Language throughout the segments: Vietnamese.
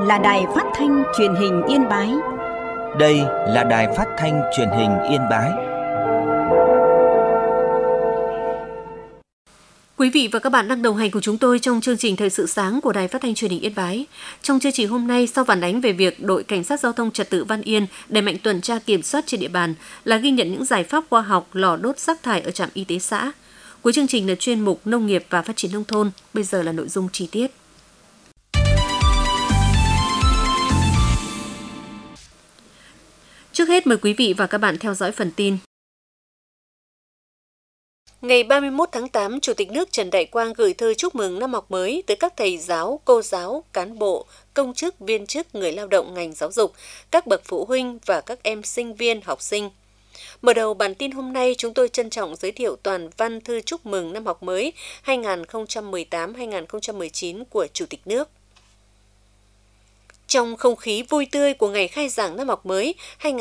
là Đài Phát thanh Truyền hình Yên Bái. Đây là Đài Phát thanh Truyền hình Yên Bái. Quý vị và các bạn đang đồng hành cùng chúng tôi trong chương trình Thời sự sáng của Đài Phát thanh Truyền hình Yên Bái. Trong chương trình hôm nay, sau phản ánh về việc đội Cảnh sát Giao thông Trật tự Văn Yên đẩy mạnh tuần tra kiểm soát trên địa bàn là ghi nhận những giải pháp khoa học lò đốt rác thải ở trạm y tế xã. Cuối chương trình là chuyên mục Nông nghiệp và Phát triển nông thôn. Bây giờ là nội dung chi tiết. Trước hết mời quý vị và các bạn theo dõi phần tin. Ngày 31 tháng 8, Chủ tịch nước Trần Đại Quang gửi thư chúc mừng năm học mới tới các thầy giáo, cô giáo, cán bộ, công chức, viên chức, người lao động ngành giáo dục, các bậc phụ huynh và các em sinh viên, học sinh. Mở đầu bản tin hôm nay, chúng tôi trân trọng giới thiệu toàn văn thư chúc mừng năm học mới 2018-2019 của Chủ tịch nước. Trong không khí vui tươi của ngày khai giảng năm học mới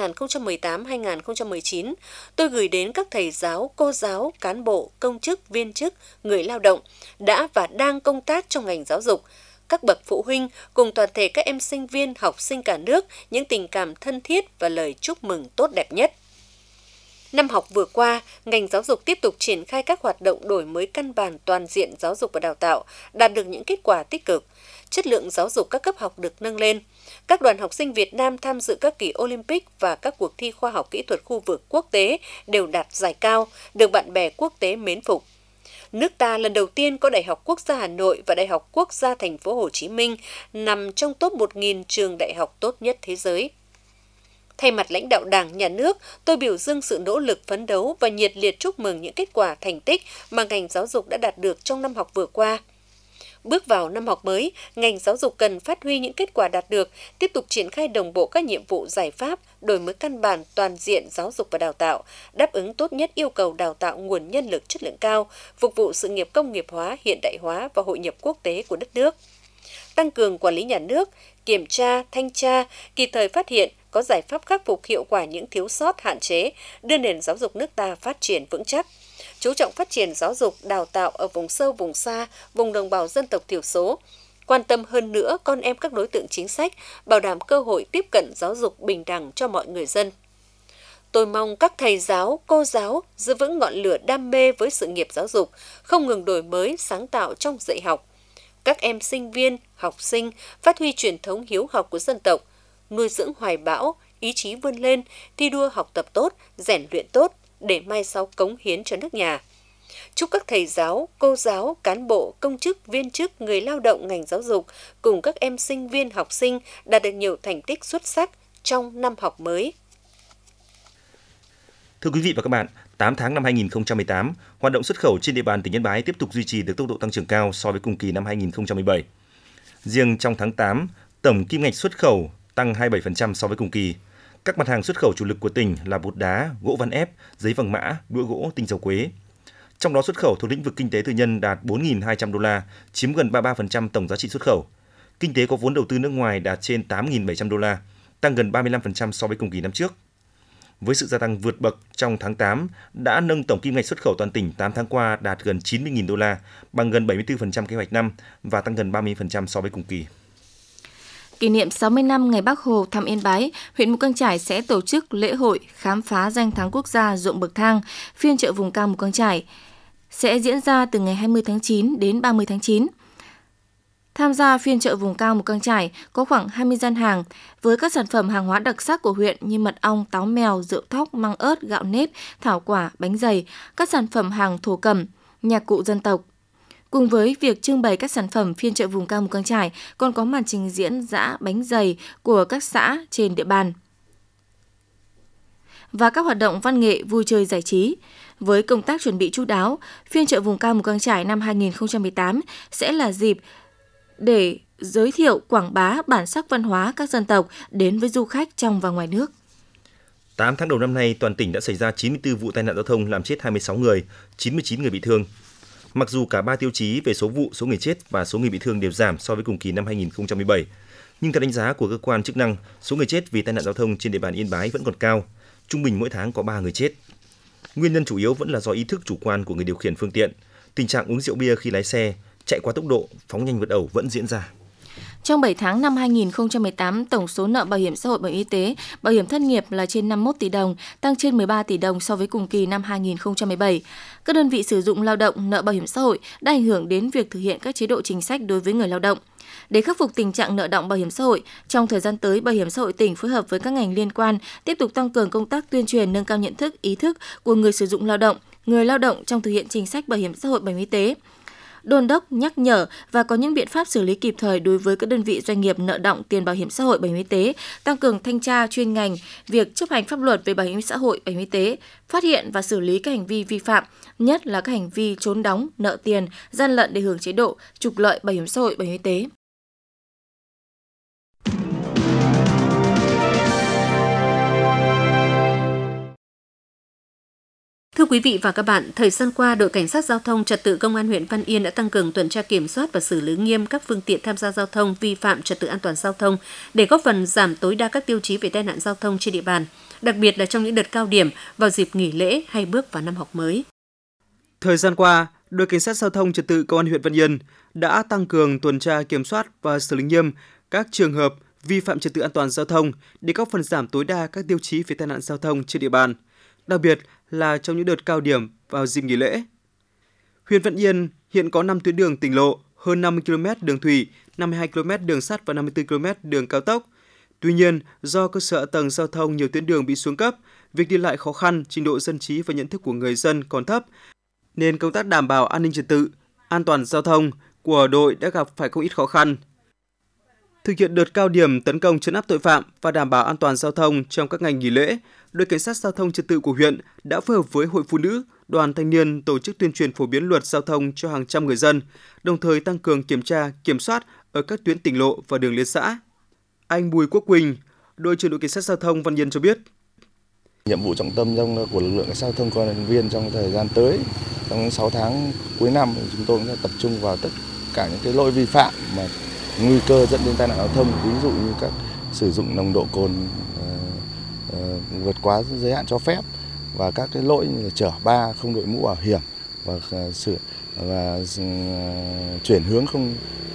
2018-2019, tôi gửi đến các thầy giáo, cô giáo, cán bộ, công chức, viên chức, người lao động đã và đang công tác trong ngành giáo dục, các bậc phụ huynh cùng toàn thể các em sinh viên, học sinh cả nước những tình cảm thân thiết và lời chúc mừng tốt đẹp nhất. Năm học vừa qua, ngành giáo dục tiếp tục triển khai các hoạt động đổi mới căn bản toàn diện giáo dục và đào tạo, đạt được những kết quả tích cực. Chất lượng giáo dục các cấp học được nâng lên. Các đoàn học sinh Việt Nam tham dự các kỳ Olympic và các cuộc thi khoa học kỹ thuật khu vực quốc tế đều đạt giải cao, được bạn bè quốc tế mến phục. Nước ta lần đầu tiên có Đại học Quốc gia Hà Nội và Đại học Quốc gia Thành phố Hồ Chí Minh nằm trong top 1.000 trường đại học tốt nhất thế giới. Thay mặt lãnh đạo Đảng, Nhà nước, tôi biểu dương sự nỗ lực phấn đấu và nhiệt liệt chúc mừng những kết quả thành tích mà ngành giáo dục đã đạt được trong năm học vừa qua. Bước vào năm học mới, ngành giáo dục cần phát huy những kết quả đạt được, tiếp tục triển khai đồng bộ các nhiệm vụ giải pháp, đổi mới căn bản toàn diện giáo dục và đào tạo, đáp ứng tốt nhất yêu cầu đào tạo nguồn nhân lực chất lượng cao, phục vụ sự nghiệp công nghiệp hóa, hiện đại hóa và hội nhập quốc tế của đất nước. Tăng cường quản lý nhà nước, kiểm tra, thanh tra, kịp thời phát hiện, có giải pháp khắc phục hiệu quả những thiếu sót, hạn chế, đưa nền giáo dục nước ta phát triển vững chắc. Chú trọng phát triển giáo dục, đào tạo ở vùng sâu, vùng xa, vùng đồng bào dân tộc thiểu số. Quan tâm hơn nữa con em các đối tượng chính sách, bảo đảm cơ hội tiếp cận giáo dục bình đẳng cho mọi người dân. Tôi mong các thầy giáo, cô giáo giữ vững ngọn lửa đam mê với sự nghiệp giáo dục, không ngừng đổi mới, sáng tạo trong dạy học. Các em sinh viên, học sinh phát huy truyền thống hiếu học của dân tộc, nuôi dưỡng hoài bão, ý chí vươn lên, thi đua học tập tốt, rèn luyện tốt, để mai sau cống hiến cho nước nhà. Chúc các thầy giáo, cô giáo, cán bộ, công chức, viên chức, người lao động ngành giáo dục cùng các em sinh viên, học sinh đạt được nhiều thành tích xuất sắc trong năm học mới. Thưa quý vị và các bạn, 8 tháng năm 2018, hoạt động xuất khẩu trên địa bàn tỉnh Yên Bái tiếp tục duy trì được tốc độ tăng trưởng cao so với cùng kỳ năm 2017. Riêng trong tháng 8, tổng kim ngạch xuất khẩu tăng 27% so với cùng kỳ. Các mặt hàng xuất khẩu chủ lực của tỉnh là bột đá, gỗ ván ép, giấy vàng mã, đũa gỗ, tinh dầu quế. Trong đó xuất khẩu thuộc lĩnh vực kinh tế tư nhân đạt 4.200 đô la, chiếm gần 33% tổng giá trị xuất khẩu. Kinh tế có vốn đầu tư nước ngoài đạt trên 8.700 đô la, tăng gần 35% so với cùng kỳ năm trước. Với sự gia tăng vượt bậc trong tháng 8 đã nâng tổng kim ngạch xuất khẩu toàn tỉnh 8 tháng qua đạt gần 90.000 đô la, bằng gần 74% kế hoạch năm và tăng gần 30% so với cùng kỳ. Kỷ niệm 60 năm ngày Bác Hồ thăm Yên Bái, huyện Mù Cang Chải sẽ tổ chức lễ hội khám phá danh thắng quốc gia ruộng bậc thang, phiên chợ vùng cao Mù Cang Chải, sẽ diễn ra từ ngày 20 tháng 9 đến 30 tháng 9. Tham gia phiên chợ vùng cao Mù Cang Chải có khoảng 20 gian hàng với các sản phẩm hàng hóa đặc sắc của huyện như mật ong, táo mèo, rượu thóc, măng ớt, gạo nếp, thảo quả, bánh dày, các sản phẩm hàng thổ cẩm, nhạc cụ dân tộc. Cùng với việc trưng bày các sản phẩm, phiên chợ vùng cao Mù Cang Chải còn có màn trình diễn giã bánh dày của các xã trên địa bàn và các hoạt động văn nghệ, vui chơi giải trí. Với công tác chuẩn bị chu đáo, phiên chợ vùng cao Mù Cang Chải năm 2018 sẽ là dịp để giới thiệu, quảng bá bản sắc văn hóa các dân tộc đến với du khách trong và ngoài nước. 8 tháng đầu năm nay, toàn tỉnh đã xảy ra 94 vụ tai nạn giao thông làm chết 26 người, 99 người bị thương. Mặc dù cả 3 tiêu chí về số vụ, số người chết và số người bị thương đều giảm so với cùng kỳ năm 2017, nhưng theo đánh giá của cơ quan chức năng, số người chết vì tai nạn giao thông trên địa bàn Yên Bái vẫn còn cao, trung bình mỗi tháng có 3 người chết. Nguyên nhân chủ yếu vẫn là do ý thức chủ quan của người điều khiển phương tiện, tình trạng uống rượu bia khi lái xe, chạy quá tốc độ, phóng nhanh vượt ẩu vẫn diễn ra. Trong 7 tháng năm 2018, tổng số nợ bảo hiểm xã hội, bảo hiểm y tế, bảo hiểm thất nghiệp là trên 51 tỷ đồng, tăng trên 13 tỷ đồng so với cùng kỳ năm 2017. Các đơn vị sử dụng lao động nợ bảo hiểm xã hội đã ảnh hưởng đến việc thực hiện các chế độ chính sách đối với người lao động. Để khắc phục tình trạng nợ đọng bảo hiểm xã hội, trong thời gian tới, Bảo hiểm xã hội tỉnh phối hợp với các ngành liên quan tiếp tục tăng cường công tác tuyên truyền, nâng cao nhận thức, ý thức của người sử dụng lao động, người lao động trong thực hiện chính sách bảo hiểm xã hội, bảo hiểm y tế, đôn đốc, nhắc nhở và có những biện pháp xử lý kịp thời đối với các đơn vị doanh nghiệp nợ đọng tiền bảo hiểm xã hội, bảo hiểm y tế, tăng cường thanh tra chuyên ngành, việc chấp hành pháp luật về bảo hiểm xã hội, bảo hiểm y tế, phát hiện và xử lý các hành vi vi phạm, nhất là các hành vi trốn đóng, nợ tiền, gian lận để hưởng chế độ, trục lợi bảo hiểm xã hội, bảo hiểm y tế. Thưa quý vị và các bạn, thời gian qua, đội Cảnh sát Giao thông Trật tự Công an huyện Văn Yên đã tăng cường tuần tra kiểm soát và xử lý nghiêm các phương tiện tham gia giao thông vi phạm trật tự an toàn giao thông để góp phần giảm tối đa các tiêu chí về tai nạn giao thông trên địa bàn, đặc biệt là trong những đợt cao điểm vào dịp nghỉ lễ hay bước vào năm học mới. Thời gian qua, đội Cảnh sát Giao thông Trật tự Công an huyện Văn Yên đã tăng cường tuần tra kiểm soát và xử lý nghiêm các trường hợp vi phạm trật tự an toàn giao thông để góp phần giảm tối đa các tiêu chí về tai nạn giao thông trên địa bàn, đặc biệt là trong những đợt cao điểm vào dịp nghỉ lễ. Huyện Văn Yên hiện có 5 tuyến đường tỉnh lộ, hơn 50 km đường thủy, 52 km đường sắt và 54 km đường cao tốc. Tuy nhiên, do cơ sở hạ tầng giao thông nhiều tuyến đường bị xuống cấp, việc đi lại khó khăn, trình độ dân trí và nhận thức của người dân còn thấp, nên công tác đảm bảo an ninh trật tự, an toàn giao thông của đội đã gặp phải không ít khó khăn. Thực hiện đợt cao điểm tấn công trấn áp tội phạm và đảm bảo an toàn giao thông trong các ngày nghỉ lễ, đội Cảnh sát Giao thông Trật tự của huyện đã phối hợp với Hội Phụ nữ, Đoàn Thanh niên tổ chức tuyên truyền phổ biến luật giao thông cho hàng trăm người dân, đồng thời tăng cường kiểm tra, kiểm soát ở các tuyến tỉnh lộ và đường liên xã. Anh Bùi Quốc Quỳnh, đội trưởng đội Cảnh sát Giao thông Văn Yên cho biết. Nhiệm vụ trọng tâm của lực lượng Cảnh sát Giao thông Công an viên trong thời gian tới, trong 6 tháng cuối năm, chúng tôi sẽ tập trung vào tất cả những cái lỗi vi phạm mà nguy cơ dẫn đến tai nạn giao thông, ví dụ như các sử dụng nồng độ cồn vượt quá giới hạn cho phép và các cái lỗi như là chở ba không đội mũ bảo hiểm và chuyển hướng không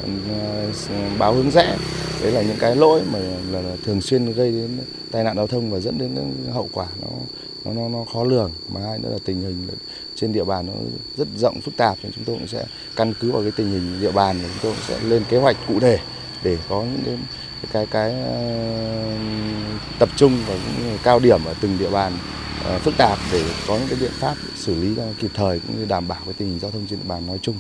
báo hướng rẽ. Đấy là những cái lỗi mà là thường xuyên gây đến tai nạn giao thông và dẫn đến hậu quả nó khó lường. Mà hai nữa là tình hình trên địa bàn nó rất rộng phức tạp, nên chúng tôi cũng sẽ căn cứ vào cái tình hình địa bàn và chúng tôi cũng sẽ lên kế hoạch cụ thể để có những cái tập trung vào những cao điểm ở từng địa bàn phức tạp để có những cái biện pháp xử lý kịp thời cũng như đảm bảo cái tình hình giao thông trên địa bàn nói chung.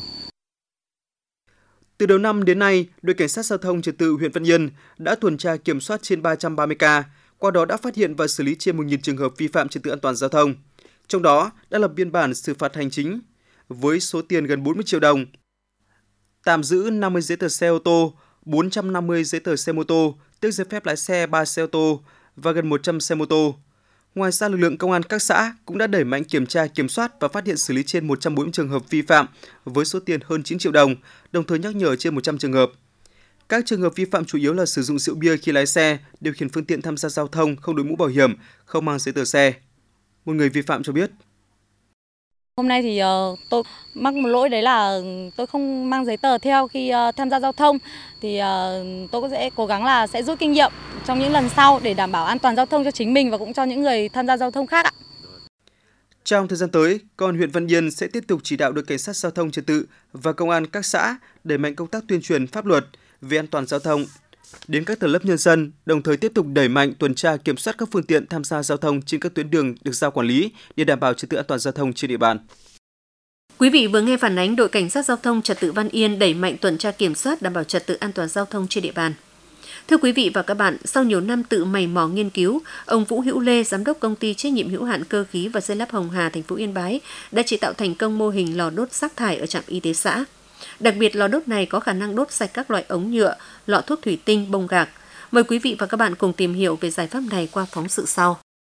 Từ đầu năm đến nay, đội Cảnh sát Giao thông Trật tự huyện Văn Yên đã tuần tra kiểm soát trên 330 ca, qua đó đã phát hiện và xử lý trên 1.000 trường hợp vi phạm trật tự an toàn giao thông. Trong đó đã lập biên bản xử phạt hành chính với số tiền gần 40 triệu đồng, tạm giữ 50 giấy tờ xe ô tô, 450 giấy tờ xe mô tô, tước giấy phép lái xe 3 xe ô tô và gần 100 xe mô tô. Ngoài ra, lực lượng công an các xã cũng đã đẩy mạnh kiểm tra, kiểm soát và phát hiện xử lý trên 140 trường hợp vi phạm với số tiền hơn 9 triệu đồng, đồng thời nhắc nhở trên 100 trường hợp. Các trường hợp vi phạm chủ yếu là sử dụng rượu bia khi lái xe, điều khiển phương tiện tham gia giao thông không đội mũ bảo hiểm, không mang giấy tờ xe. Một người vi phạm cho biết. Hôm nay thì tôi mắc một lỗi, đấy là tôi không mang giấy tờ theo khi tham gia giao thông. Thì tôi cũng sẽ cố gắng là sẽ rút kinh nghiệm trong những lần sau để đảm bảo an toàn giao thông cho chính mình và cũng cho những người tham gia giao thông khác ạ. Trong thời gian tới, Công an huyện Văn Yên sẽ tiếp tục chỉ đạo đội Cảnh sát Giao thông Trật tự và Công an các xã đẩy mạnh công tác tuyên truyền pháp luật về an toàn giao thông đến các tầng lớp nhân dân, đồng thời tiếp tục đẩy mạnh tuần tra kiểm soát các phương tiện tham gia giao thông trên các tuyến đường được giao quản lý để đảm bảo trật tự an toàn giao thông trên địa bàn. Quý vị vừa nghe phản ánh đội Cảnh sát Giao thông Trật tự Văn Yên đẩy mạnh tuần tra kiểm soát đảm bảo trật tự an toàn giao thông trên địa bàn. Thưa quý vị và các bạn, sau nhiều năm tự mày mò nghiên cứu, ông Vũ Hữu Lê, giám đốc công ty trách nhiệm hữu hạn cơ khí và xây lắp Hồng Hà, thành phố Yên Bái đã chế tạo thành công mô hình lò đốt rác thải ở trạm y tế xã. Đặc biệt, lò đốt này có khả năng đốt sạch các loại ống nhựa, lọ thuốc thủy tinh, bông gạc. Mời quý vị và các bạn cùng tìm hiểu về giải pháp này qua phóng sự sau.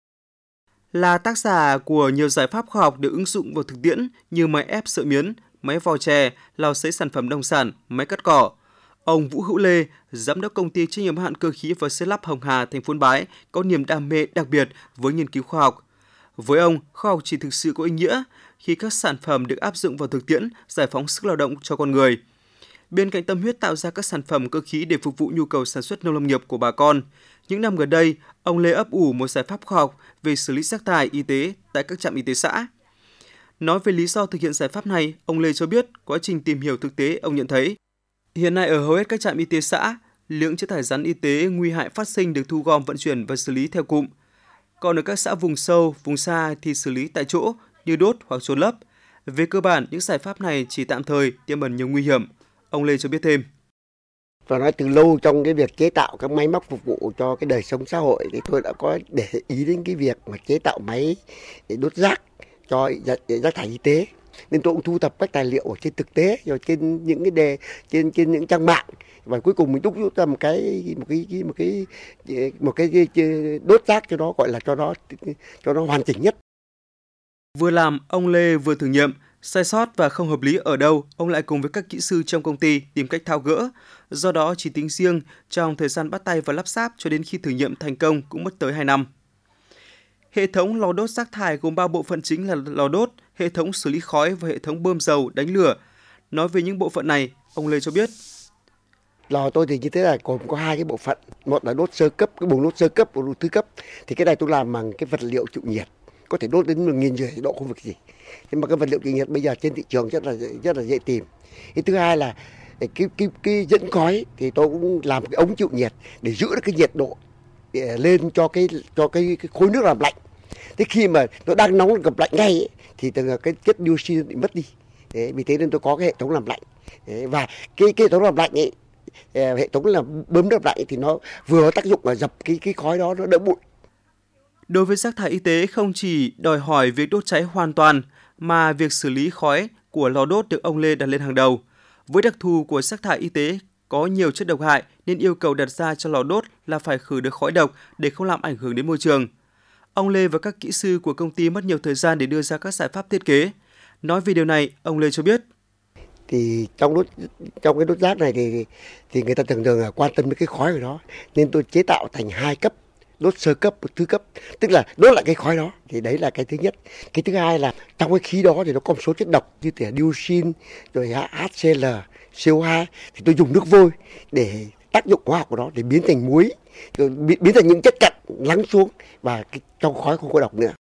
Là tác giả của nhiều giải pháp khoa học được ứng dụng vào thực tiễn như máy ép sợi miến, máy vò chè, lò sấy sản phẩm nông sản, máy cắt cỏ. Ông Vũ Hữu Lê, giám đốc công ty trách nhiệm hữu hạn cơ khí và xây lắp Hồng Hà, thành phố Yên Bái, có niềm đam mê đặc biệt với nghiên cứu khoa học. Với ông, khoa học chỉ thực sự có ý nghĩa khi các sản phẩm được áp dụng vào thực tiễn, giải phóng sức lao động cho con người. Bên cạnh tâm huyết tạo ra các sản phẩm cơ khí để phục vụ nhu cầu sản xuất nông lâm nghiệp của bà con, những năm gần đây, ông Lê ấp ủ một giải pháp khoa học về xử lý rác thải y tế tại các trạm y tế xã. Nói về lý do thực hiện giải pháp này, ông Lê cho biết quá trình tìm hiểu thực tế ông nhận thấy hiện nay ở hầu hết các trạm y tế xã, lượng chất thải rắn y tế nguy hại phát sinh được thu gom, vận chuyển và xử lý theo cụm. Còn ở các xã vùng sâu, vùng xa thì xử lý tại chỗ như đốt hoặc chôn lấp. Về cơ bản, những giải pháp này chỉ tạm thời, tiềm ẩn nhiều nguy hiểm. Ông Lê cho biết thêm. Và nói từ lâu trong cái việc chế tạo các máy móc phục vụ cho cái đời sống xã hội thì tôi đã có để ý đến cái việc mà chế tạo máy để đốt rác cho rác thải y tế. Nên tôi cũng thu thập các tài liệu ở trên thực tế rồi trên những cái trên những trang mạng, và cuối cùng mình đúc rút ra một cái đốt rác cho nó, gọi là cho nó hoàn chỉnh nhất. Vừa làm, ông Lê vừa thử nghiệm, sai sót và không hợp lý ở đâu, ông lại cùng với các kỹ sư trong công ty tìm cách tháo gỡ. Do đó, chỉ tính riêng trong thời gian bắt tay và lắp ráp cho đến khi thử nghiệm thành công cũng mất tới 2 năm. Hệ thống lò đốt rác thải gồm 3 bộ phận chính là lò đốt, hệ thống xử lý khói và hệ thống bơm dầu đánh lửa. Nói về những bộ phận này, ông Lê cho biết. Lò tôi thì như thế là gồm có 2 cái bộ phận. Một là đốt sơ cấp, cái buồng đốt sơ cấp và đốt thứ cấp. Thì cái này tôi làm bằng cái vật liệu chịu nhiệt, có thể đốt đến 1.500 độ không việc gì. Nhưng mà cái vật liệu chịu nhiệt bây giờ trên thị trường rất là dễ tìm. Cái thứ hai là cái dẫn khói thì tôi cũng làm cái ống chịu nhiệt để giữ được cái nhiệt độ lên cho cái khối nước làm lạnh. Thế khi mà nó đang nóng gặp lạnh ngay ấy, thì cái chất dioxin bị mất đi. Đấy, vì thế nên tôi có cái hệ thống làm lạnh. Đấy, và cái hệ thống làm lạnh ấy, hệ thống là bơm nước lạnh thì nó vừa có tác dụng là dập cái khói đó, nó đỡ bụi. Đối với rác thải y tế không chỉ đòi hỏi việc đốt cháy hoàn toàn mà việc xử lý khói của lò đốt được ông Lê đặt lên hàng đầu. Với đặc thù của rác thải y tế có nhiều chất độc hại nên yêu cầu đặt ra cho lò đốt là phải khử được khói độc để không làm ảnh hưởng đến môi trường. Ông Lê và các kỹ sư của công ty mất nhiều thời gian để đưa ra các giải pháp thiết kế. Nói về điều này, ông Lê cho biết. Thì trong cái đốt rác này thì người ta thường là quan tâm đến cái khói của nó, nên tôi chế tạo thành 2 cấp, đốt sơ cấp và thứ cấp, tức là đốt lại cái khói đó. Thì đấy là cái thứ nhất. Cái thứ hai là trong cái khí đó thì nó có một số chất độc như là dioxin, rồi HCl, CO2, thì tôi dùng nước vôi để tác dụng hóa học của nó để biến thành muối, rồi biến thành những chất cặn lắng xuống và trong khói không có độc nữa.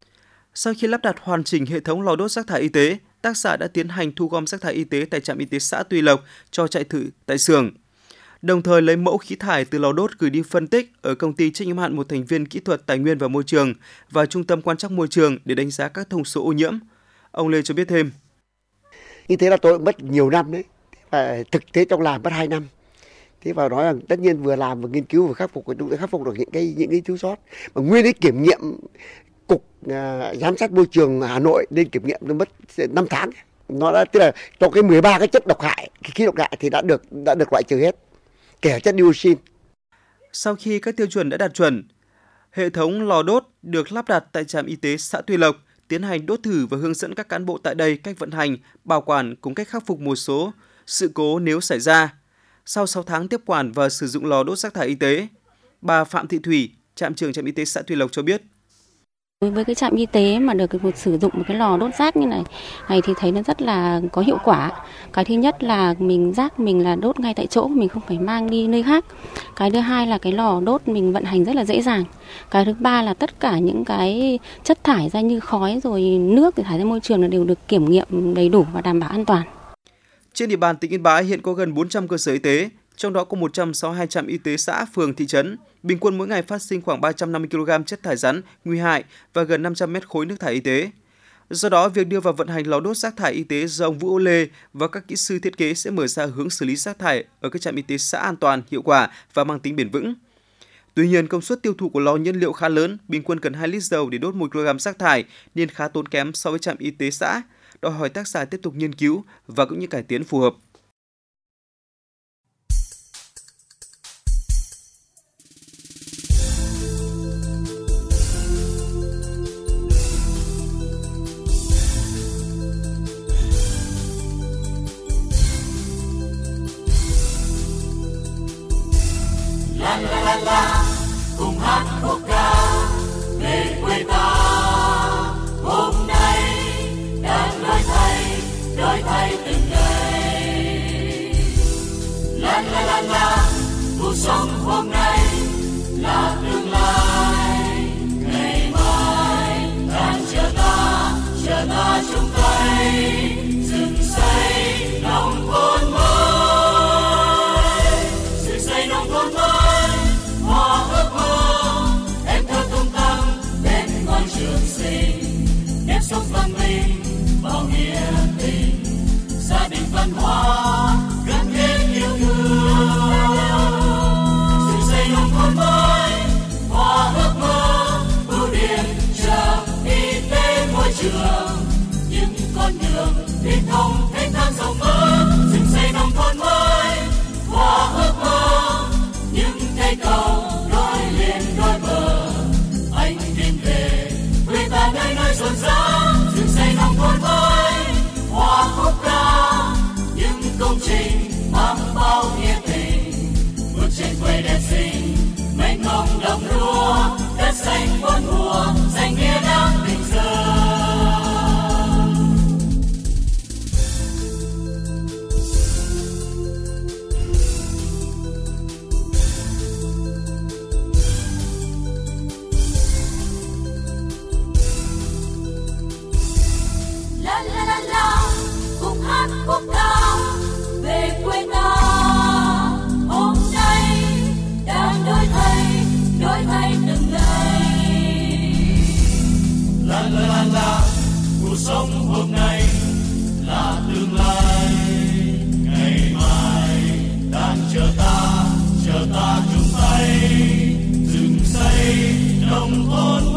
Sau khi lắp đặt hoàn chỉnh hệ thống lò đốt rác thải y tế, tác xã đã tiến hành thu gom rác thải y tế tại trạm y tế xã Tuy Lộc cho chạy thử tại xưởng. Đồng thời lấy mẫu khí thải từ lò đốt gửi đi phân tích ở công ty trách nhiệm hữu hạn một thành viên kỹ thuật tài nguyên và môi trường và trung tâm quan trắc môi trường để đánh giá các thông số ô nhiễm. Ông Lê cho biết thêm. Như thế là tôi mất nhiều năm đấy. Và thực tế trong làm mất 2 năm. Thế vào nói rằng tất nhiên vừa làm vừa nghiên cứu vừa khắc phục được những cái thiếu sót. Mà nguyên cái kiểm nghiệm cục giám sát môi trường Hà Nội nên kiểm nghiệm nó mất 5 tháng. Nó đã, tức là trong cái 13 cái chất độc hại, cái khí độc hại thì đã được loại trừ hết, kể chất dioxin. Sau khi các tiêu chuẩn đã đạt chuẩn, hệ thống lò đốt được lắp đặt tại trạm y tế xã Tuy Lộc, tiến hành đốt thử và hướng dẫn các cán bộ tại đây cách vận hành, bảo quản cùng cách khắc phục một số sự cố nếu xảy ra. Sau 6 tháng tiếp quản và sử dụng lò đốt rác thải y tế, bà Phạm Thị Thủy, trạm trưởng trạm y tế xã Tuy Lộc cho biết. Đối với cái trạm y tế mà được sử dụng một cái lò đốt rác như này thì thấy nó rất là có hiệu quả. Cái thứ nhất là rác mình là đốt ngay tại chỗ, mình không phải mang đi nơi khác. Cái thứ hai là cái lò đốt mình vận hành rất là dễ dàng. Cái thứ ba là tất cả những cái chất thải ra như khói rồi nước thì thải ra môi trường là đều được kiểm nghiệm đầy đủ và đảm bảo an toàn. Trên địa bàn tỉnh Yên Bái hiện có gần 400 cơ sở y tế, trong đó có 162 trạm y tế xã, phường, thị trấn. Bình quân mỗi ngày phát sinh khoảng 350 kg chất thải rắn nguy hại và gần 500 mét khối nước thải y tế. Do đó, việc đưa vào vận hành lò đốt rác thải y tế do ông Vũ Ô Lê và các kỹ sư thiết kế sẽ mở ra hướng xử lý rác thải ở các trạm y tế xã an toàn, hiệu quả và mang tính bền vững. Tuy nhiên, công suất tiêu thụ của lò nhiên liệu khá lớn, bình quân cần 2 lít dầu để đốt 1 kg rác thải nên khá tốn kém so với trạm y tế xã, đòi hỏi tác giả tiếp tục nghiên cứu và cũng như cải tiến phù hợp. Cùng hát khúc ca về quê ta, hôm nay đang đổi thay từng ngày. sống văn minh bao nghĩa tình, gia đình văn hóa gắn kết yêu thương, dựng xây nông thôn mới hòa ước mơ, bưu điện chợ y tế môi trường, những con đường liên thông thanh thang rộng mở, dựng xây nông thôn mới hòa ước mơ, những cây cầu nối liền đôi bờ, anh tìm về quê ta nơi nơi rộn rã, dựng xây nông thôn mới hòa khúc ca, những công trình mang bao nghĩa tình, bước trên quê đẹp xinh mênh mông đồng lúa, đất xanh bốn mùa danh nghĩa đáng tình dân. La la la la, cùng hát quốc ca về quê ta. Hôm nay đang đổi thay từng ngày. La la la la, cuộc sống hôm nay là tương lai. Ngày mai đang chờ ta chung tay dựng xây nông thôn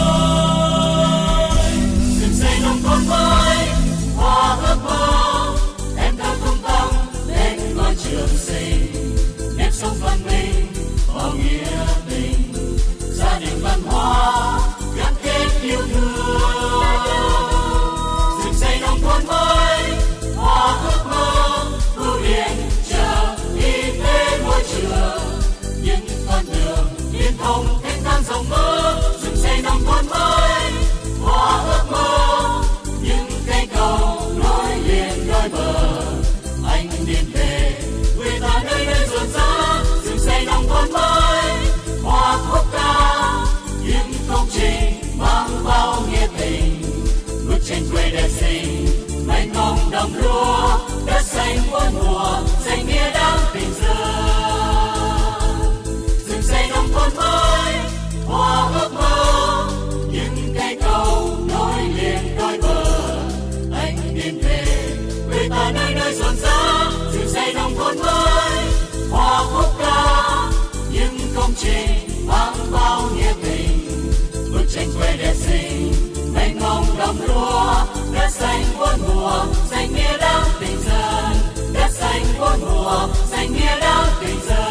mới, dựng xây nông thôn mới hòa ước mơ, em thơ tung tăng lên ngôi trường sinh, nếp sống văn minh bao nghĩa tình, gia đình văn hóa gắn kết yêu thương, dựng xây nông thôn mới hòa ước mơ, bưu điện chợ y tế môi trường, những con đường liên thông thanh thang rộng mở, dựng xây nông thôn mới hòa ước mơ, những cây cầu nối liền đôi bờ, anh điền về quê ta nơi nơi rộn rã, dựng xây nông thôn mới hòa khúc ca, những công trình mang bao nghĩa tình, bước trên quê đẹp xinh mênh mông đồng lúa, đất xanh bốn mùa danh nghĩa đáng tình dân, dựng xây nông thôn mới hòa ước mơ, những cây cầu nối liền đôi bờ, anh điền về quê ta nơi nơi rộn rã, dựng xây nông thôn mới hòa khúc ca, những công trình mang bao nghĩa tình, bước trên quê đẹp xinh mênh mông đồng lúa, đất xanh bốn mùa danh nghĩa đáng tình dân, đất xanh bốn mùa danh nghĩa đáng tình dân.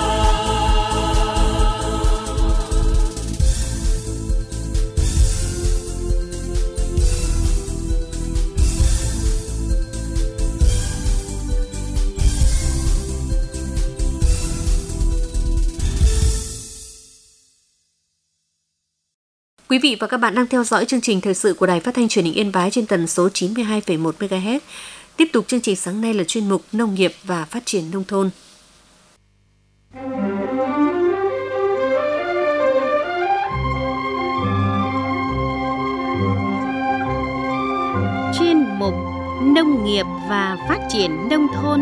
Quý vị và các bạn đang theo dõi chương trình thời sự của Đài Phát thanh Truyền hình Yên Bái trên tần số 92,1 MHz. Tiếp tục chương trình sáng nay là chuyên mục Nông nghiệp và Phát triển nông thôn. Chuyên mục Nông nghiệp và Phát triển nông thôn.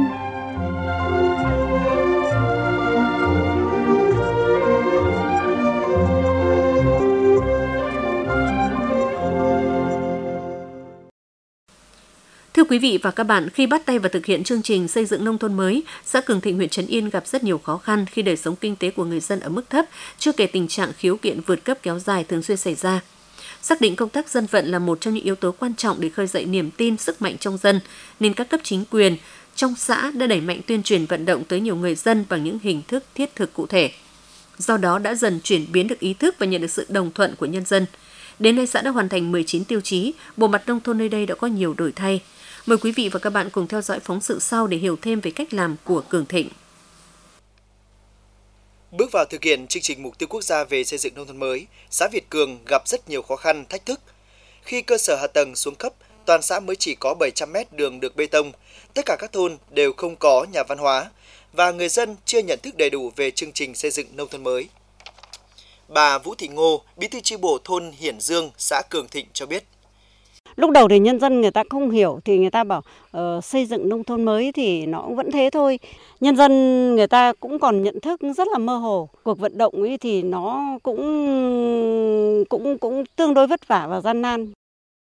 Thưa quý vị và các bạn, khi bắt tay vào thực hiện chương trình xây dựng nông thôn mới, xã Cường Thịnh, huyện Trấn Yên gặp rất nhiều khó khăn khi đời sống kinh tế của người dân ở mức thấp, chưa kể tình trạng khiếu kiện vượt cấp kéo dài thường xuyên xảy ra. Xác định công tác dân vận là một trong những yếu tố quan trọng để khơi dậy niềm tin, sức mạnh trong dân, nên các cấp chính quyền trong xã đã đẩy mạnh tuyên truyền vận động tới nhiều người dân bằng những hình thức thiết thực cụ thể. Do đó đã dần chuyển biến được ý thức và nhận được sự đồng thuận của nhân dân. Đến nay xã đã hoàn thành 19 tiêu chí, bộ mặt nông thôn nơi đây đã có nhiều đổi thay. Mời quý vị và các bạn cùng theo dõi phóng sự sau để hiểu thêm về cách làm của Cường Thịnh. Bước vào thực hiện chương trình mục tiêu quốc gia về xây dựng nông thôn mới, xã Việt Cường gặp rất nhiều khó khăn, thách thức. Khi cơ sở hạ tầng xuống cấp, toàn xã mới chỉ có 700 mét đường được bê tông, tất cả các thôn đều không có nhà văn hóa và người dân chưa nhận thức đầy đủ về chương trình xây dựng nông thôn mới. Bà Vũ Thị Ngô, bí thư chi bộ thôn Hiển Dương, xã Cường Thịnh cho biết. Lúc đầu thì nhân dân người ta không hiểu thì người ta bảo xây dựng nông thôn mới thì nó cũng vẫn thế thôi. Nhân dân người ta cũng còn nhận thức rất là mơ hồ. Cuộc vận động ấy thì nó cũng tương đối vất vả và gian nan.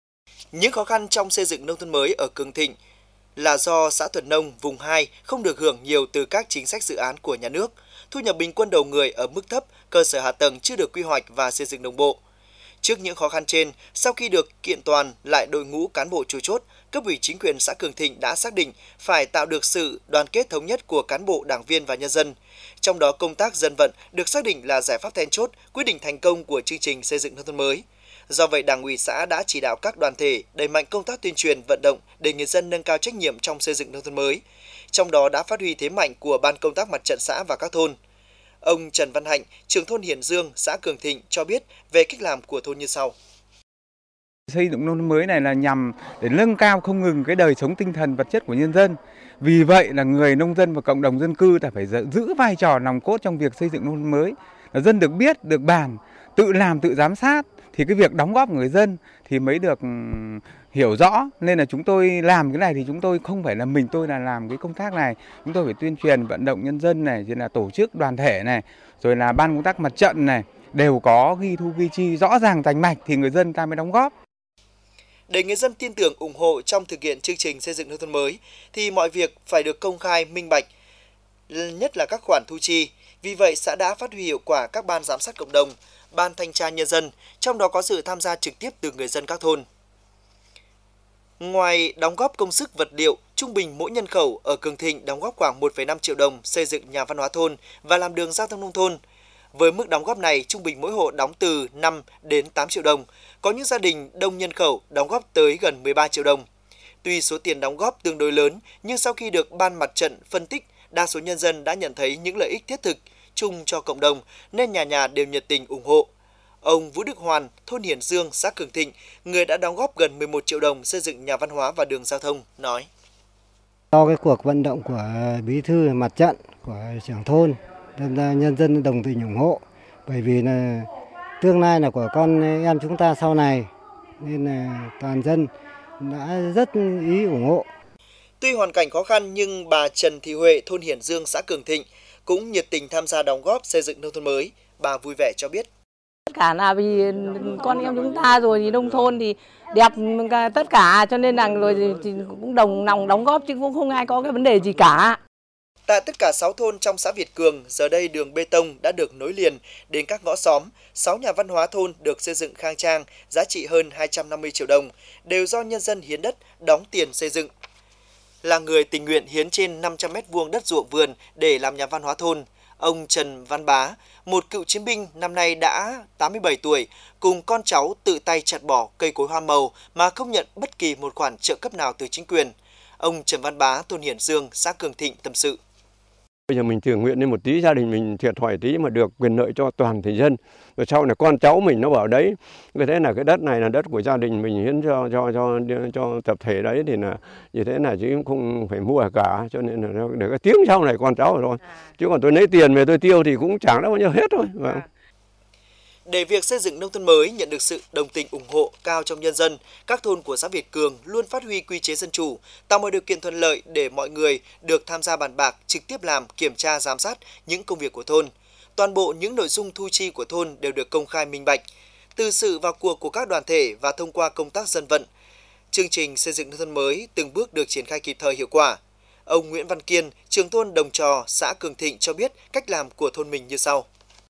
Những khó khăn trong xây dựng nông thôn mới ở Cường Thịnh là do xã thuần nông vùng 2 không được hưởng nhiều từ các chính sách dự án của nhà nước, thu nhập bình quân đầu người ở mức thấp, cơ sở hạ tầng chưa được quy hoạch và xây dựng đồng bộ. Trước những khó khăn trên, sau khi được kiện toàn lại đội ngũ cán bộ chủ chốt, cấp ủy chính quyền xã Cường Thịnh đã xác định phải tạo được sự đoàn kết thống nhất của cán bộ, đảng viên và nhân dân. Trong đó công tác dân vận được xác định là giải pháp then chốt quyết định thành công của chương trình xây dựng nông thôn mới. Do vậy, Đảng ủy xã đã chỉ đạo các đoàn thể đẩy mạnh công tác tuyên truyền vận động để người dân nâng cao trách nhiệm trong xây dựng nông thôn mới. Trong đó đã phát huy thế mạnh của Ban công tác mặt trận xã và các thôn. Ông Trần Văn Hạnh, trưởng thôn Hiển Dương, xã Cường Thịnh cho biết về cách làm của thôn như sau. Xây dựng nông thôn mới này là nhằm để nâng cao không ngừng cái đời sống tinh thần vật chất của nhân dân. Vì vậy là người nông dân và cộng đồng dân cư ta phải giữ vai trò nòng cốt trong việc xây dựng nông thôn mới. Là dân được biết, được bàn, tự làm, tự giám sát thì cái việc đóng góp của người dân thì mới được hiểu rõ. Nên là chúng tôi làm cái này thì chúng tôi không phải là mình tôi là làm cái công tác này. Chúng tôi phải tuyên truyền vận động nhân dân này, rồi là tổ chức đoàn thể này, rồi là ban công tác mặt trận này đều có ghi thu ghi chi rõ ràng rành mạch thì người dân ta mới đóng góp. Để người dân tin tưởng ủng hộ trong thực hiện chương trình xây dựng nông thôn mới thì mọi việc phải được công khai, minh bạch, nhất là các khoản thu chi. Vì vậy, xã đã phát huy hiệu quả các ban giám sát cộng đồng, ban thanh tra nhân dân, trong đó có sự tham gia trực tiếp từ người dân các thôn. Ngoài đóng góp công sức vật liệu, trung bình mỗi nhân khẩu ở Cường Thịnh đóng góp khoảng 1,5 triệu đồng xây dựng nhà văn hóa thôn và làm đường giao thông nông thôn. Với mức đóng góp này, trung bình mỗi hộ đóng từ 5 đến 8 triệu đồng. Có những gia đình đông nhân khẩu đóng góp tới gần 13 triệu đồng. Tuy số tiền đóng góp tương đối lớn, nhưng sau khi được ban mặt trận phân tích, đa số nhân dân đã nhận thấy những lợi ích thiết thực chung cho cộng đồng nên nhà nhà đều nhiệt tình ủng hộ. Ông Vũ Đức Hoàn, thôn Hiển Dương, xã Cường Thịnh, người đã đóng góp gần 11 triệu đồng xây dựng nhà văn hóa và đường giao thông, nói. Do cái cuộc vận động của bí thư mặt trận, của trưởng thôn, nhân dân đồng tình ủng hộ. Bởi vì là tương lai là của con em chúng ta sau này, nên là toàn dân đã rất ý ủng hộ. Tuy hoàn cảnh khó khăn nhưng bà Trần Thị Huệ, thôn Hiển Dương, xã Cường Thịnh cũng nhiệt tình tham gia đóng góp xây dựng nông thôn mới. Bà vui vẻ cho biết. Tất cả là vì con em chúng ta rồi thì nông thôn thì đẹp tất cả, cho nên là rồi thì cũng đồng lòng đóng góp chứ cũng không ai có cái vấn đề gì cả. Tại tất cả 6 thôn trong xã Việt Cường, giờ đây đường bê tông đã được nối liền đến các ngõ xóm. 6 nhà văn hóa thôn được xây dựng khang trang, giá trị hơn 250 triệu đồng, đều do nhân dân hiến đất, đóng tiền xây dựng. Là người tình nguyện hiến trên 500 m2 đất ruộng vườn để làm nhà văn hóa thôn. Ông Trần Văn Bá, một cựu chiến binh năm nay đã 87 tuổi, cùng con cháu tự tay chặt bỏ cây cối hoa màu mà không nhận bất kỳ một khoản trợ cấp nào từ chính quyền. Ông Trần Văn Bá, thôn Hiển Dương, xã Cường Thịnh tâm sự. Bây giờ mình tự nguyện lên một tí, gia đình mình thiệt thòi tí mà được quyền lợi cho toàn thể dân. Rồi sau này con cháu mình nó bảo đấy, cái thế là cái đất này là đất của gia đình mình hiến cho tập thể đấy thì là như thế là chứ không phải mua cả, cho nên là để cái tiếng sau này con cháu rồi. Chứ còn tôi lấy tiền về tôi tiêu thì cũng chẳng đâu bao nhiêu hết thôi. Vâng. Để việc xây dựng nông thôn mới nhận được sự đồng tình ủng hộ cao trong nhân dân, các thôn của xã Việt Cường luôn phát huy quy chế dân chủ, tạo mọi điều kiện thuận lợi để mọi người được tham gia bàn bạc, trực tiếp làm, kiểm tra, giám sát những công việc của thôn. Toàn bộ những nội dung thu chi của thôn đều được công khai minh bạch. Từ sự vào cuộc của các đoàn thể và thông qua công tác dân vận, chương trình xây dựng nông thôn mới từng bước được triển khai kịp thời hiệu quả. Ông Nguyễn Văn Kiên, trưởng thôn Đồng Trò, xã Cường Thịnh cho biết cách làm của thôn mình như sau.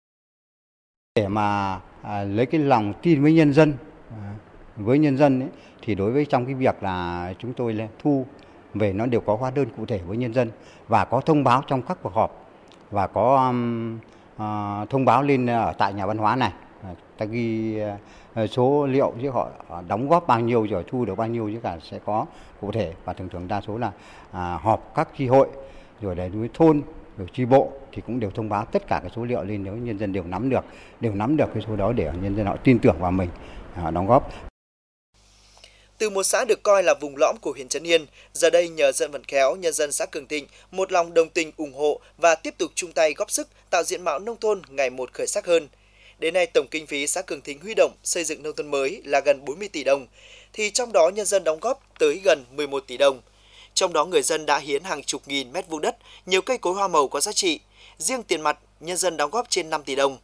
Để mà lấy cái lòng tin với nhân dân ấy, thì đối với trong cái việc là chúng tôi thu về nó đều có hóa đơn cụ thể với nhân dân và có thông báo trong các cuộc họp và có thông báo lên ở tại nhà văn hóa này, ta ghi số liệu chứ họ đóng góp bao nhiêu rồi thu được bao nhiêu chứ cả sẽ có cụ thể, và thường đa số là họp các chi hội rồi để đối thôn rồi chi bộ thì cũng đều thông báo tất cả cái số liệu lên, nếu nhân dân đều nắm được cái số đó để nhân dân họ tin tưởng vào mình, họ đóng góp. Từ một xã được coi là vùng lõm của huyện Trấn Yên, giờ đây nhờ dân vận khéo, nhân dân xã Cường Thịnh một lòng đồng tình ủng hộ và tiếp tục chung tay góp sức tạo diện mạo nông thôn ngày một khởi sắc hơn. Đến nay tổng kinh phí xã Cường Thịnh huy động xây dựng nông thôn mới là gần 40 tỷ đồng, thì trong đó nhân dân đóng góp tới gần 11 tỷ đồng. Trong đó người dân đã hiến hàng chục nghìn mét vuông đất, nhiều cây cối hoa màu có giá trị. Riêng tiền mặt, nhân dân đóng góp trên 5 tỷ đồng.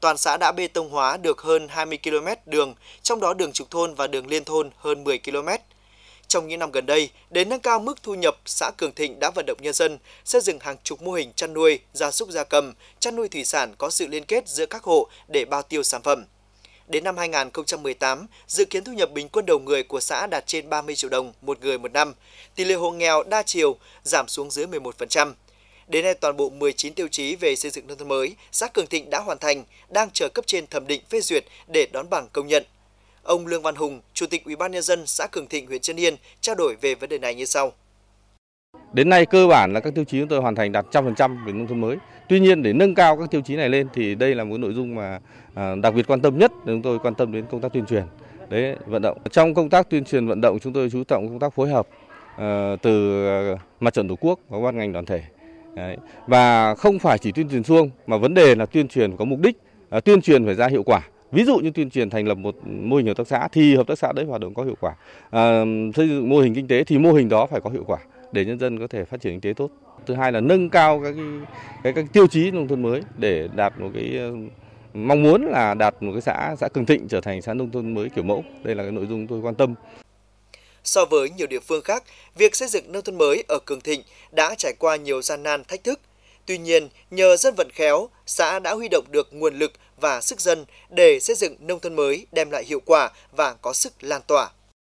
toàn xã đã bê tông hóa được hơn 20 km đường, trong đó đường trục thôn và đường liên thôn hơn 10 km. Trong những năm gần đây, để nâng cao mức thu nhập, xã Cường Thịnh đã vận động nhân dân xây dựng hàng chục mô hình chăn nuôi, gia súc gia cầm, chăn nuôi thủy sản có sự liên kết giữa các hộ để bao tiêu sản phẩm. Đến năm 2018, dự kiến thu nhập bình quân đầu người của xã đạt trên 30 triệu đồng một người một năm, tỷ lệ hộ nghèo đa chiều giảm xuống dưới 11%. Đến nay, toàn bộ 19 tiêu chí về xây dựng nông thôn mới, xã Cường Thịnh đã hoàn thành, đang chờ cấp trên thẩm định phê duyệt để đón bằng công nhận. Ông Lương Văn Hùng, Chủ tịch Ủy ban nhân dân xã Cường Thịnh, huyện Trấn Yên trao đổi về vấn đề này như sau. Đến nay cơ bản là các tiêu chí chúng tôi hoàn thành đạt 100% về nông thôn mới. Tuy nhiên để nâng cao các tiêu chí này lên thì đây là một nội dung mà đặc biệt quan tâm nhất, chúng tôi quan tâm đến công tác tuyên truyền, đấy, vận động. Trong công tác tuyên truyền vận động chúng tôi chú trọng công tác phối hợp từ Mặt trận Tổ quốc và ban ngành đoàn thể. Đấy. Và không phải chỉ tuyên truyền suông mà vấn đề là tuyên truyền có mục đích, tuyên truyền phải ra hiệu quả. Ví dụ như tuyên truyền thành lập một mô hình hợp tác xã thì hợp tác xã đấy hoạt động có hiệu quả. Xây dựng mô hình kinh tế thì mô hình đó phải có hiệu quả để nhân dân có thể phát triển kinh tế tốt. Thứ hai là nâng cao các tiêu chí nông thôn mới để đạt một cái mong muốn là đạt một cái xã Cường Thịnh trở thành xã nông thôn mới kiểu mẫu. Đây là cái nội dung tôi quan tâm. So với nhiều địa phương khác, việc xây dựng nông thôn mới ở Cường Thịnh đã trải qua nhiều gian nan thách thức. Tuy nhiên, nhờ dân vận khéo, xã đã huy động được nguồn lực và sức dân để xây dựng nông thôn mới đem lại hiệu quả và có sức lan tỏa.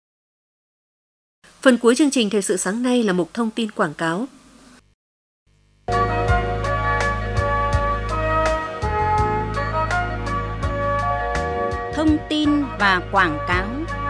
Phần cuối chương trình thời sự sáng nay là mục thông tin quảng cáo. Thông tin và quảng cáo.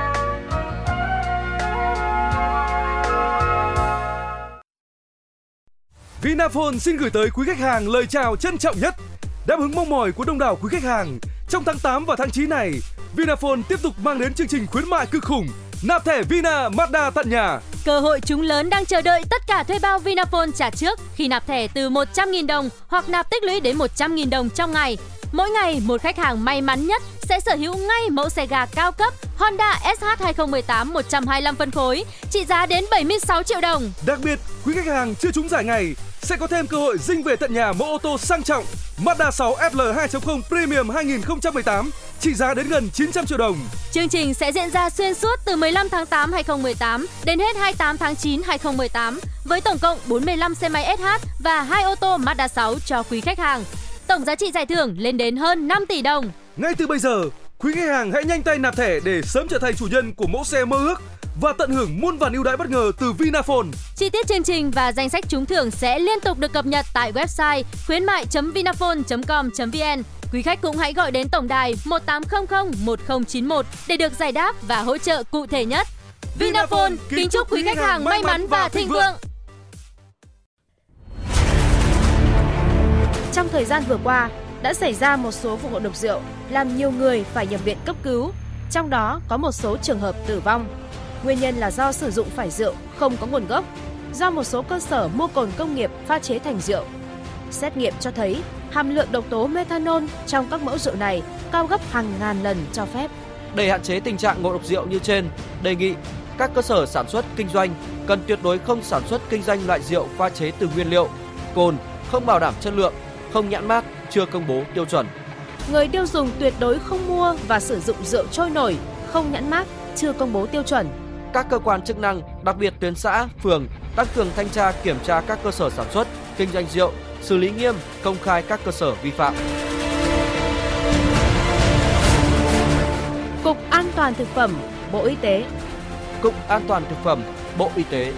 Vinaphone xin gửi tới quý khách hàng lời chào trân trọng nhất. Đáp ứng mong mỏi của đông đảo quý khách hàng, trong tháng 8 và tháng 9 này, Vinaphone tiếp tục mang đến chương trình khuyến mại cực khủng nạp thẻ Vina Mazda tận nhà. Cơ hội trúng lớn đang chờ đợi tất cả thuê bao Vinaphone trả trước khi nạp thẻ từ 100.000 đồng hoặc nạp tích lũy đến 100.000 đồng trong ngày. Mỗi ngày, một khách hàng may mắn nhất sẽ sở hữu ngay mẫu xe ga cao cấp Honda SH 2018 125 phân khối, trị giá đến 76 triệu đồng. Đặc biệt, quý khách hàng chưa trúng giải ngày sẽ có thêm cơ hội dinh về tận nhà mẫu ô tô sang trọng Mazda 6 FL 2.0 Premium 2018, trị giá đến gần 900 triệu đồng. Chương trình sẽ diễn ra xuyên suốt từ 15 tháng 8 2018 đến hết 28 tháng 9 2018 với tổng cộng 45 xe máy SH và 2 ô tô Mazda 6 cho quý khách hàng. Tổng giá trị giải thưởng lên đến hơn 5 tỷ đồng. Ngay từ bây giờ, quý khách hàng hãy nhanh tay nạp thẻ để sớm trở thành chủ nhân của mẫu xe mơ ước và tận hưởng muôn vàn ưu đãi bất ngờ từ Vinaphone. Chi tiết chương trình và danh sách trúng thưởng sẽ liên tục được cập nhật tại website khuyến mại.vinaphone.com.vn. Quý khách cũng hãy gọi đến tổng đài 1800 1091 để được giải đáp và hỗ trợ cụ thể nhất. Vinaphone kính chúc quý khách hàng may mắn và thịnh vượng. Trong thời gian vừa qua, đã xảy ra một số vụ ngộ độc rượu làm nhiều người phải nhập viện cấp cứu, trong đó có một số trường hợp tử vong. Nguyên nhân là do sử dụng phải rượu không có nguồn gốc, do một số cơ sở mua cồn công nghiệp pha chế thành rượu. Xét nghiệm cho thấy hàm lượng độc tố methanol trong các mẫu rượu này cao gấp hàng ngàn lần cho phép. Để hạn chế tình trạng ngộ độc rượu như trên, đề nghị các cơ sở sản xuất kinh doanh cần tuyệt đối không sản xuất kinh doanh loại rượu pha chế từ nguyên liệu, cồn, không bảo đảm chất lượng, không nhãn mác, chưa công bố tiêu chuẩn. Người tiêu dùng tuyệt đối không mua và sử dụng rượu trôi nổi, không nhãn mác, chưa công bố tiêu chuẩn. Các cơ quan chức năng, đặc biệt tuyến xã, phường, tăng cường thanh tra kiểm tra các cơ sở sản xuất, kinh doanh rượu, xử lý nghiêm, công khai các cơ sở vi phạm. Cục An toàn thực phẩm, Bộ Y tế. Cục An toàn thực phẩm, Bộ Y tế.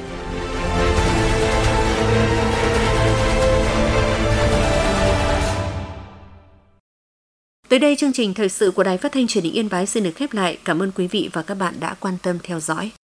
Tới đây chương trình thời sự của Đài Phát thanh Truyền hình Yên Bái xin được khép lại. Cảm ơn quý vị và các bạn đã quan tâm theo dõi.